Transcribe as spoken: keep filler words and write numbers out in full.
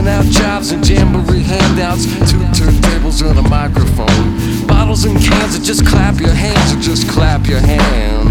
Passing out jobs and jamboree handouts, two turntables and a microphone, bottles and cans, and just clap your hands, and just clap your hands.